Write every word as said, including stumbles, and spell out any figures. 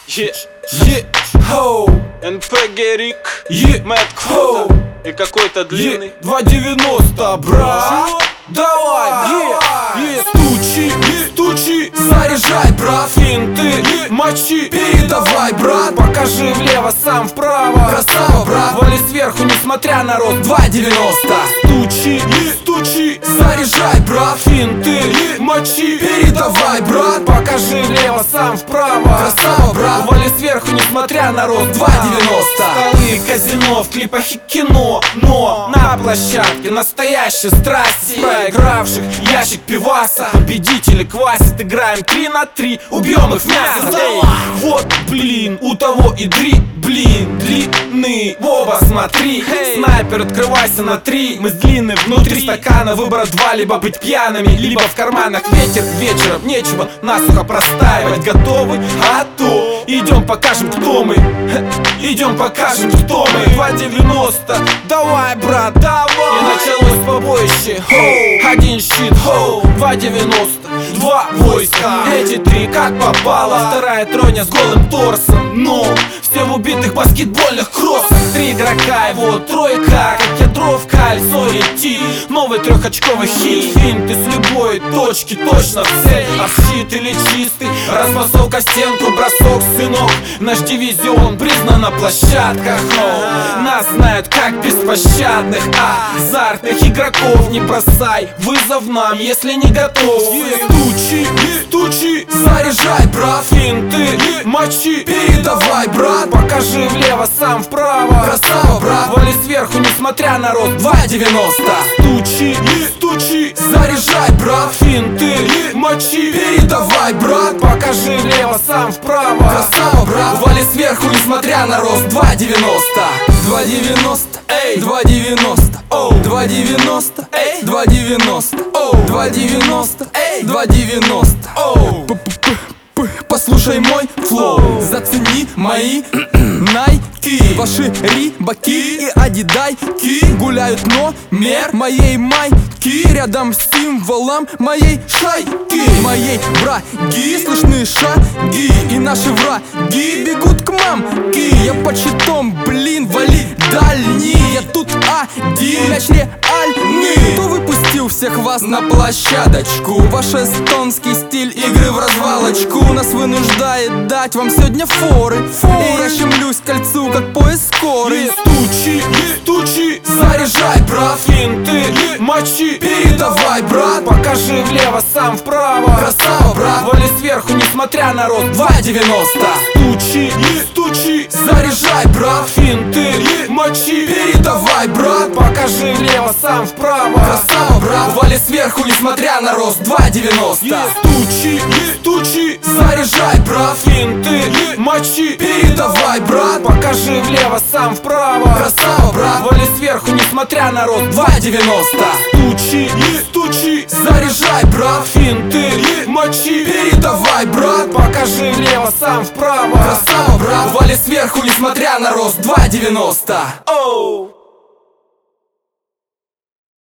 Е, Е, хоу, эн пэ гэ Рик, е, Мэтт хоу, Круто и какой-то длинный. е, два девяносто, брат. Давай, е, е, стучи, стучи, заряжай, брат. Финты, мочи, передавай, брат. Покажи влево, сам вправо. Красава, брат. Вали сверху, несмотря на рост. Два девяносто. Стучи, стучи, заряжай, брат. Финты, мочи, передавай, брат. Покажи влево, сам вправо. Красава, брат. Вали сверху, несмотря на рост. Два девяносто. Столы, казино, в клипах и кино. Но на площадке настоящей страсти. Проигравших ящик пиваса. Победители квасят, играем три на три. Убьем их в мясо. Эй, вот, блин, у того и дри, блин, длинный. В оба смотри, снайпер, открывайся на три. Мы с длинным внутри стакана. Выбор два, либо быть пьяными, либо в карманах ветер. Вечером нечего насухо простаивать. Готовы? А то идем покажем, кто мы. Идем покажем, кто мы. Два девяносто, давай, брат, давай. И началось побоище, хоу. Один щит, хоу. Два девяносто, два войска. Эти три как попало. Вторая тройня с голым торсом. Но все в убитых баскетбольных кроссах. Три игрока, его тройка. Как ядро в кольцо идти. Новый трехочковый хит. Финты с любой точки точно в цель. А щит или чистый, распасовка в стенку, бросок, сынок. Наш дивизион признан на площадках. Но нас знают как беспощадных, азартных игроков. Не бросай вызов нам, если не готов. Стучи, стучи, заряжай, брат. Финты, мочи, передавай, брат. Покажи влево, сам вправо. Красава, брат. Вали сверху, несмотря на рост. Два девяносто. Стучи, стучи, заряжай, брат. Финты, мочи, передавай, брат. Покажи влево, сам вправо. Красава, брат. Вали сверху, несмотря на рост. Два девяносто. Два девяносто, эй, два девяносто, оу, два девяносто, эй, два девяносто, оу, два девяносто, эй, два девяносто, оу. Послушай мой флоу, зацени мои найки. Ваши рибаки и адидайки гуляют номер моей майки. Рядом с символом моей шайки. Моей враги слышны шаги. И наши враги бегут к мамке. Я под щитом, блин, вали дальний. Я тут один, мяч реальный. Кто выпустил всех вас на площадочку? Ваш эстонский стиль игры в развалочку нас вынуждает дать вам сегодня форы. И я щемлюсь к кольцу, как пояс скорый. Стучи, стучи, заряжай, брат. Финты, мочи, передавай, брат. Покажи влево, сам вправо. Красава, брат. Вали сверху, несмотря на рост. Два девяносто. Стучи, стучи, заряжай, брат. Финты, мочи, передавай, брат. Покажи влево, сам вправо. Красава, брат. Вали сверху, несмотря на рост. Два девяносто. Стучи, стучи, заряжай, брат. Финты, мочи, передавай, брат. Покажи влево, сам вправо. Красава, брат. Вали сверху, несмотря на рост. Два девяносто. Стучи, стучи, заряжай, брат. Финты, мочи, передавай, брат. Покажи влево, сам вправо. Красава, брат. Вали сверху, несмотря на рост. Два девяносто. Оу.